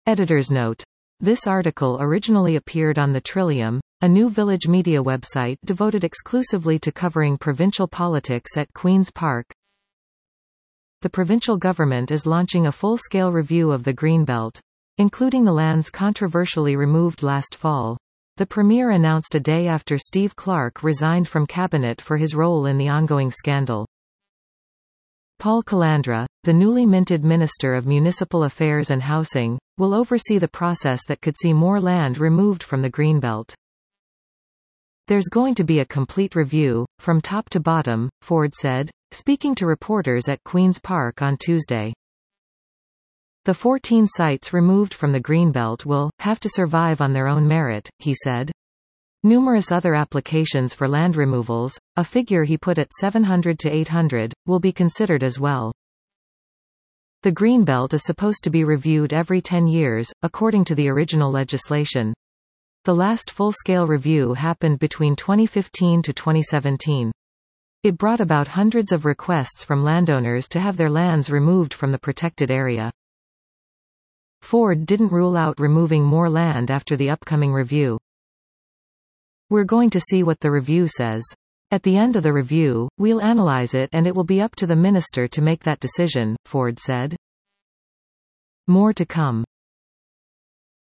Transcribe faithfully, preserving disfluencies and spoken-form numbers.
Editor's note. This article originally appeared on the Trillium, a new village media website devoted exclusively to covering provincial politics at Queen's Park. The provincial government is launching a full-scale review of the Greenbelt, including the lands controversially removed last fall. The Premier announced a day after Steve Clark resigned from cabinet for his role in the ongoing scandal. Paul Calandra, the newly minted Minister of Municipal Affairs and Housing, will oversee the process that could see more land removed from the Greenbelt. There's going to be a complete review, from top to bottom, Ford said, speaking to reporters at Queen's Park on Tuesday. The fourteen sites removed from the Greenbelt will have to survive on their own merit, he said. Numerous other applications for land removals, a figure he put at seven hundred to eight hundred, will be considered as well. The Greenbelt is supposed to be reviewed every ten years, according to the original legislation. The last full-scale review happened between twenty fifteen to twenty seventeen. It brought about hundreds of requests from landowners to have their lands removed from the protected area. Ford didn't rule out removing more land after the upcoming review. We're going to see what the review says. At the end of the review, we'll analyze it and it will be up to the minister to make that decision, Ford said. More to come.